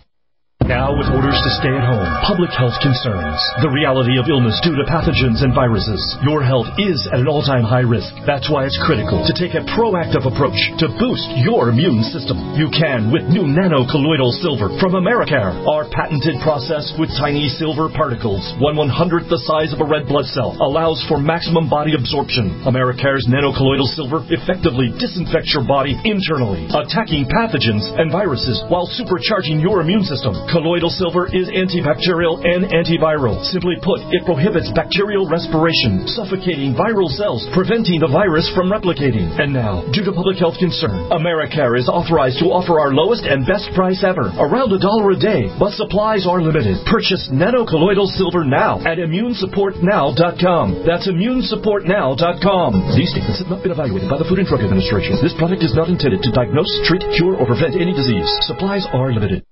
Now with orders to stay at home, public health concerns, the reality of illness due to pathogens and viruses, your health is at an all-time high risk. That's why it's critical to take a proactive approach to boost your immune system. You can with new nano-colloidal silver from Americare. Our patented process with tiny silver particles, one one-hundredth the size of a red blood cell, allows for maximum body absorption. Americare's nano-colloidal silver effectively disinfects your body internally, attacking pathogens and viruses while supercharging your immune system. Colloidal silver is antibacterial and antiviral. Simply put, it prohibits bacterial respiration, suffocating viral cells, preventing the virus from replicating. And now, due to public health concern, Americare is authorized to offer our lowest and best price ever, around a dollar a day, but supplies are limited. Purchase nano-colloidal silver now at immune support now dot com. That's immune support now dot com. These statements have not been evaluated by the Food and Drug Administration. This product is not intended to diagnose, treat, cure, or prevent any disease. Supplies are limited.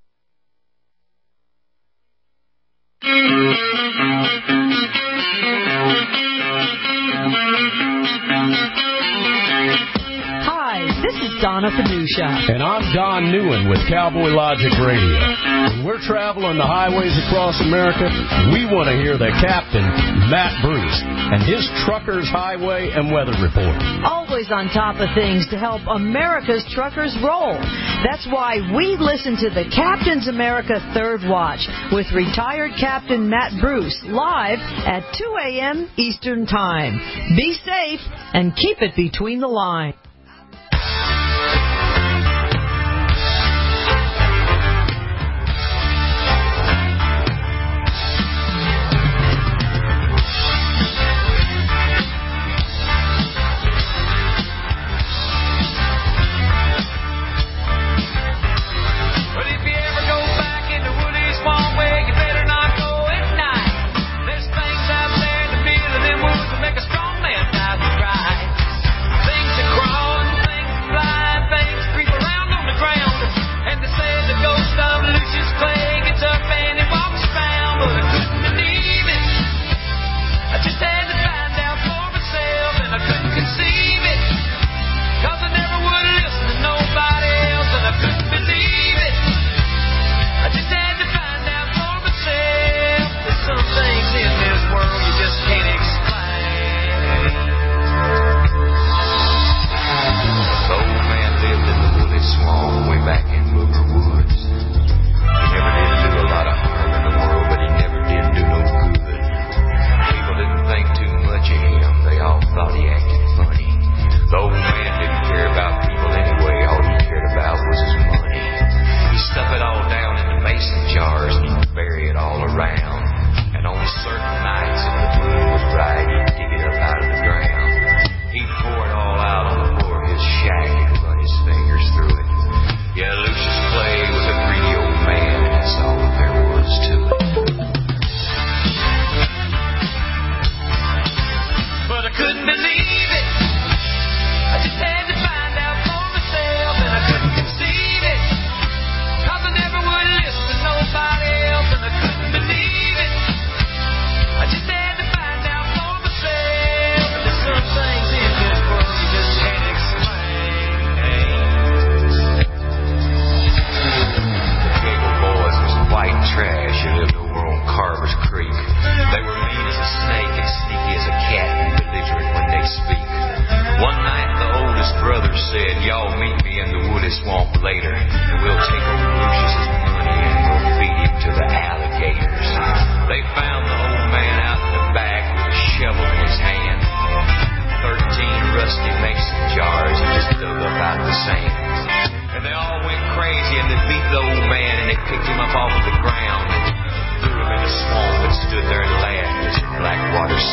Hi, this is Donna Panuccia. And I'm Don Newen with Cowboy Logic Radio. When we're traveling the highways across America, we want to hear the captain, Matt Bruce, and his Truckers Highway and Weather Report. Always on top of things to help America's truckers roll. That's why we listen to the Captain's America Third Watch with retired Captain Matt Bruce live at two a.m. Eastern Time. Be safe and keep it between the lines. Things to crawl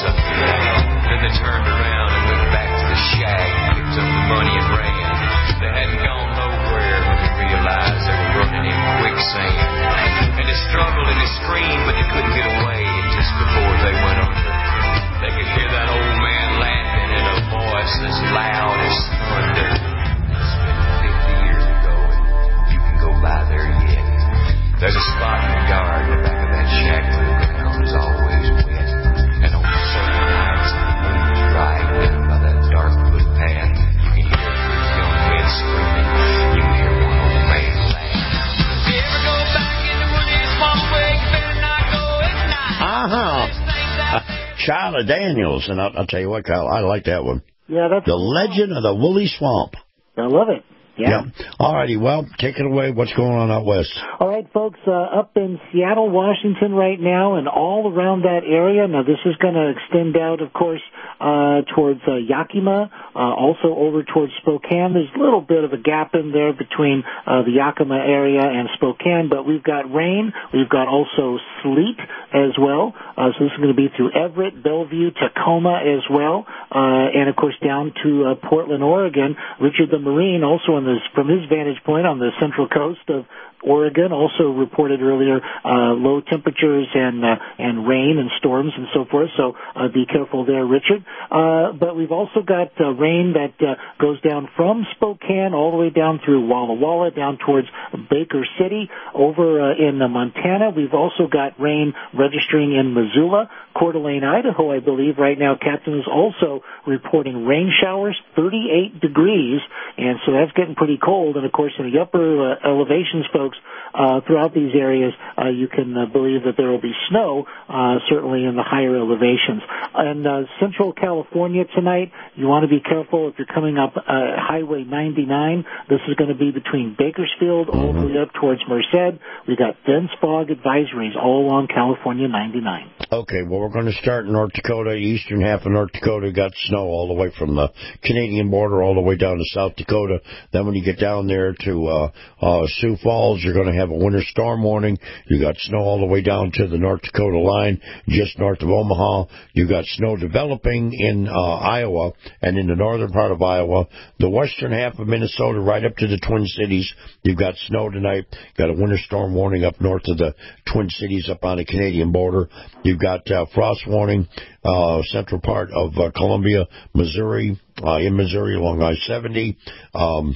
something loud. Then they turned around and went back to the shack, picked up the money and ran. They hadn't gone nowhere when they realized they were running in quicksand. And they struggled and they screamed, but they couldn't get away. And just before they went under, they could hear that old man laughing in a voice as loud as thunder. It's been fifty years ago, and you can go by there yet. There's a spot in the yard in the back of that shack where the ground is always wet. And on certain nights, the moon's right down by that dark footpath. You can hear three young men screaming. You can hear one old man laugh. If you ever go back in the woods one way, you better not go at night. Uh-huh. Uh, Child of Daniels. And I'll, I'll tell you what, Kyle, I like that one. Yeah, that's The Legend of the Woolly Swamp. I love it. Yeah. Yep. All righty. Well, take it away. What's going on out west? All right, folks, uh, up in Seattle, Washington right now and all around that area. Now, this is going to extend out, of course, uh, towards uh, Yakima, uh, also over towards Spokane. There's a little bit of a gap in there between uh, the Yakima area and Spokane, but we've got rain. We've got also sleet as well. Uh, so this is going to be through Everett, Bellevue, Tacoma as well, uh, and, of course, down to uh, Portland, Oregon. Richard the Marine, also in this, from his vantage point on the central coast of Oregon, also reported earlier uh, low temperatures and uh, and rain and storms and so forth. So uh, be careful there, Richard. Uh, but we've also got uh, rain that uh, goes down from Spokane all the way down through Walla Walla, down towards Baker City. Over uh, in uh, Montana, we've also got rain registering in Missoula. Coeur d'Alene, Idaho, I believe right now, Captain is also reporting rain showers, thirty-eight degrees, and so that's getting pretty cold. And of course, in the upper uh, elevations, folks, uh, throughout these areas, uh, you can uh, believe that there will be snow, uh, certainly in the higher elevations. And uh, Central California tonight, you want to be careful if you're coming up uh, Highway ninety-nine. This is going to be between Bakersfield all the way up towards Merced. We got dense fog advisories all along California ninety-nine. Okay, well, we're going to start in North Dakota. Eastern half of North Dakota got snow all the way from the Canadian border all the way down to South Dakota. Then when you get down there to uh, uh, Sioux Falls, you're going to have a winter storm warning. You got snow all the way down to the North Dakota line, just north of Omaha. You got snow developing in uh, Iowa and in the northern part of Iowa. The western half of Minnesota, right up to the Twin Cities, you've got snow tonight. Got a winter storm warning up north of the Twin Cities up on the Canadian border. You've got uh, frost warning, uh, central part of uh, Columbia, Missouri, uh, in Missouri along I seventy. Um,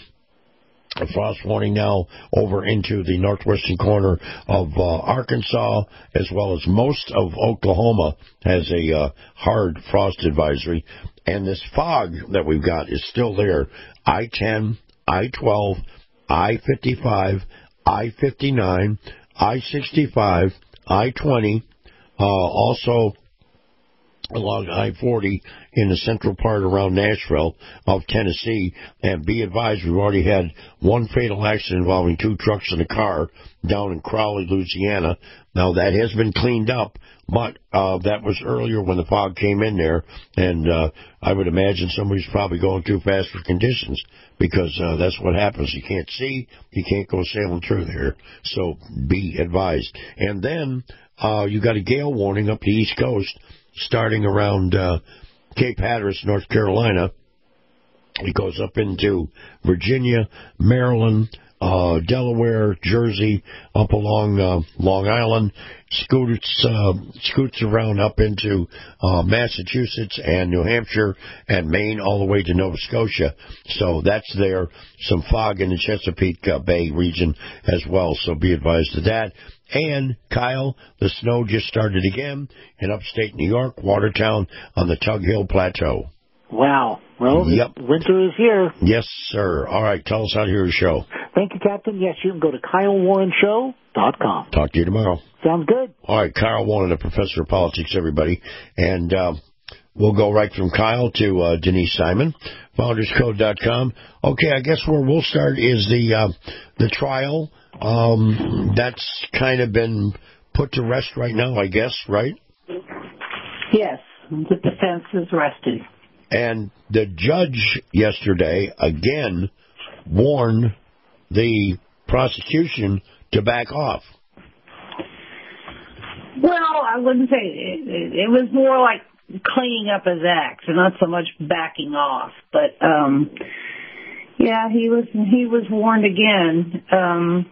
a frost warning now over into the northwestern corner of uh, Arkansas, as well as most of Oklahoma has a uh, hard frost advisory. And this fog that we've got is still there. I ten, I twelve, I fifty-five, I fifty-nine, I sixty-five, I twenty, uh, also along I forty in the central part around Nashville of Tennessee. And be advised, we've already had one fatal accident involving two trucks and a car down in Crowley, Louisiana. Now, that has been cleaned up, but uh, that was earlier when the fog came in there, and uh, I would imagine somebody's probably going too fast for conditions, because uh, that's what happens. You can't see, you can't go sailing through there, so be advised. And then uh, you got a gale warning up the East Coast, starting around uh, Cape Hatteras, North Carolina. It goes up into Virginia, Maryland, uh, Delaware, Jersey, up along uh, Long Island, scoots, uh, scoots around up into uh, Massachusetts and New Hampshire and Maine, all the way to Nova Scotia. So that's there. Some fog in the Chesapeake uh, Bay region as well, so be advised of that. And, Kyle, the snow just started again in upstate New York, Watertown, on the Tug Hill Plateau. Wow. Well, yep. Winter is here. Yes, sir. All right, tell us how to hear your show. Thank you, Captain. Yes, you can go to Kyle Warren Show dot com. Talk to you tomorrow. Sounds good. All right, Kyle Warren, a professor of politics, everybody. And uh, we'll go right from Kyle to uh, Denise Simon, Founders Code dot com. Okay, I guess where we'll start is the uh, the trial. Um, that's kind of been put to rest right now, I guess, right? Yes, the defense is resting. And the judge yesterday, again, warned the prosecution to back off. Well, I wouldn't say it. It, it was more like cleaning up his act, and not so much backing off. But um, yeah, he was he was warned again, um,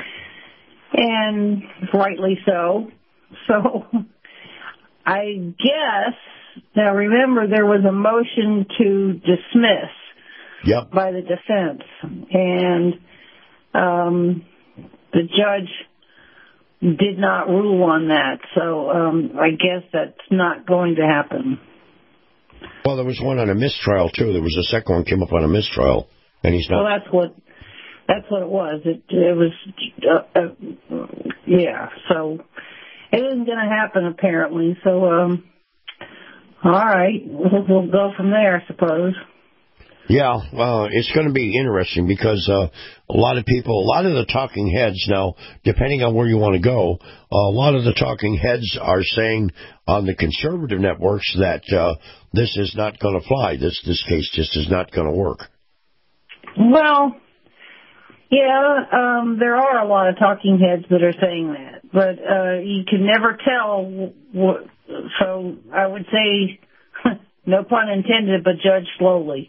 and rightly so. So I guess now remember there was a motion to dismiss yep. by the defense, and um, the judge did not rule on that, so um, I guess that's not going to happen. Well, there was one on a mistrial, too. There was a second one came up on a mistrial, and he's not... Well, that's what that's what it was. It, it was, uh, uh, yeah, so it isn't going to happen, apparently. So, um, all right, we'll, we'll go from there, I suppose. Yeah, well, it's going to be interesting because uh, a lot of people, a lot of the talking heads now, depending on where you want to go, uh, a lot of the talking heads are saying on the conservative networks that uh, this is not going to fly. This this case just is not going to work. Well, yeah, um, there are a lot of talking heads that are saying that, but uh, you can never tell. What, so I would say, no pun intended, but judge slowly.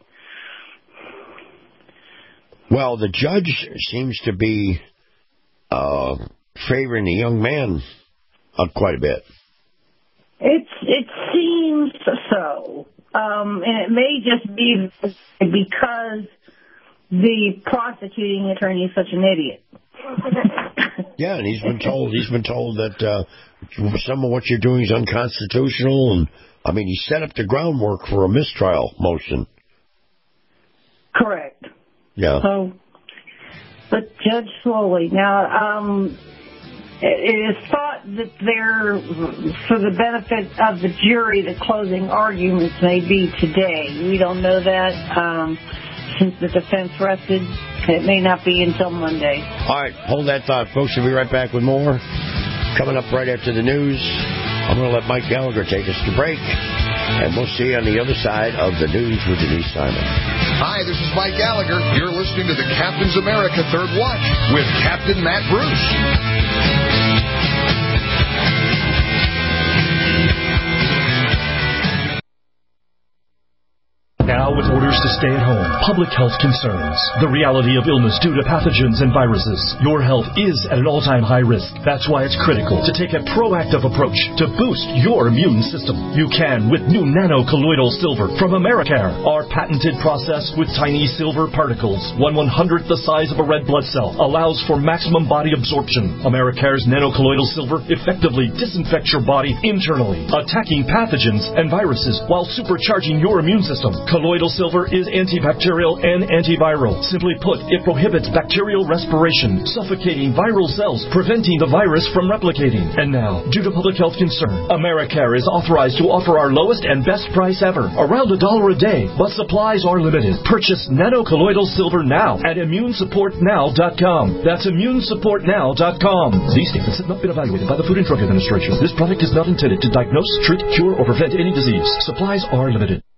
Well, the judge seems to be uh, favoring the young man uh, quite a bit. It's it seems so, um, and it may just be because the prosecuting attorney is such an idiot. Yeah, and he's been told he's been told that uh, some of what you're doing is unconstitutional, and I mean he set up the groundwork for a mistrial motion. Correct. Yeah. So, but judge slowly. Now, um, it is thought that they're, for the benefit of the jury, the closing arguments may be today. We don't know that. Um, since the defense rested, it may not be until Monday. All right, hold that thought, folks. We'll be right back with more. Coming up right after the news, I'm going to let Mike Gallagher take us to break. And we'll see you on the other side of the news with Denise Simon. Hi, this is Mike Gallagher. You're listening to the Captain's America Third Watch with Captain Matt Bruce. Now with orders to stay at home, public health concerns, the reality of illness due to pathogens and viruses, your health is at an all-time high risk. That's why it's critical to take a proactive approach to boost your immune system. You can with new nano-colloidal silver from Americare. Our patented process with tiny silver particles, one one-hundredth the size of a red blood cell, allows for maximum body absorption. Americare's nano-colloidal silver effectively disinfects your body internally, attacking pathogens and viruses while supercharging your immune system. Colloidal silver is antibacterial and antiviral. Simply put, it prohibits bacterial respiration, suffocating viral cells, preventing the virus from replicating. And now, due to public health concern, Americare is authorized to offer our lowest and best price ever, around a dollar a day, but supplies are limited. Purchase nano-colloidal silver now at immune support now dot com. That's immune support now dot com. These statements have not been evaluated by the Food and Drug Administration. This product is not intended to diagnose, treat, cure, or prevent any disease. Supplies are limited.